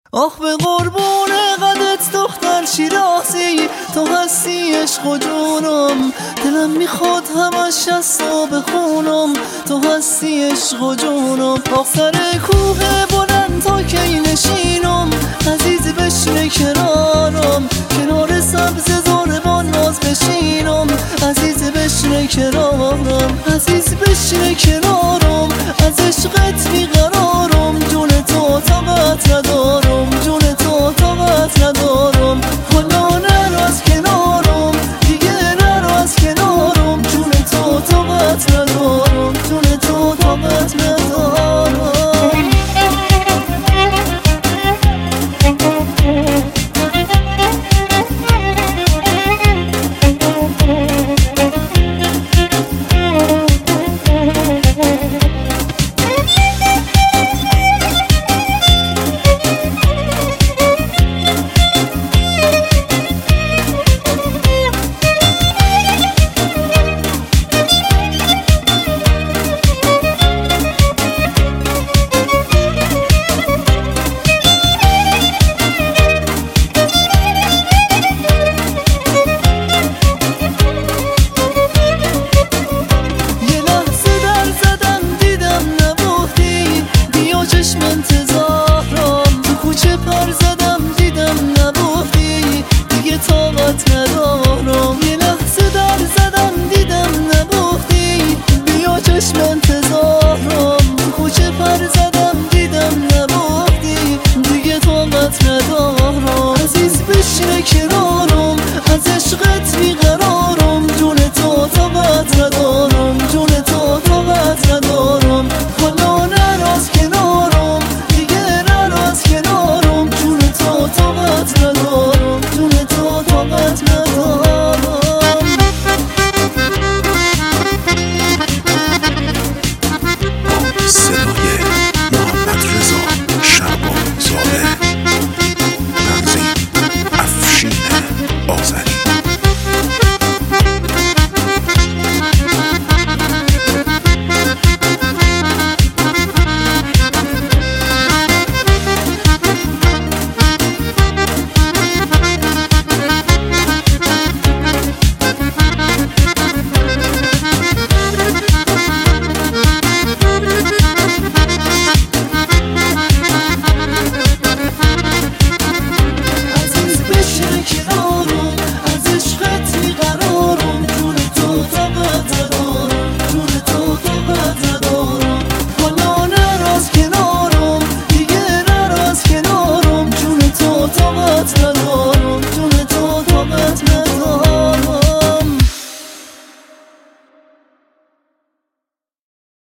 آخ به قربون قدت دختر شیرازی، تو هستی عشق و جونم، دلم میخواد همش از تو بخونم، تو هستی عشق و جونم. آخ سر کوه بلند تا کی نشینم، عزیز بشینه کنارم، کنار سبز زاربان ناز بشینم، عزیز بشینه کنارم، عزیز بشینه کنارم، از عشقت بیقرارم، جون تو طاقت ندارم، جون تو طاقت ندارم، حالا نرو از کنارم، دیگه نرو از کنارم، جون تو طاقت ندارم، جون تو طاقت ندارم. انتظارم تو کوچه پر زدم دیدم نبودی، دیگه طاقت ندارم، یه لحظه در زدم دیدم نبودی، بیا چشم انتظارم، تو کوچه پر زدم دیدم نبودی، دیگه طاقت ندارم، عزیز بشینه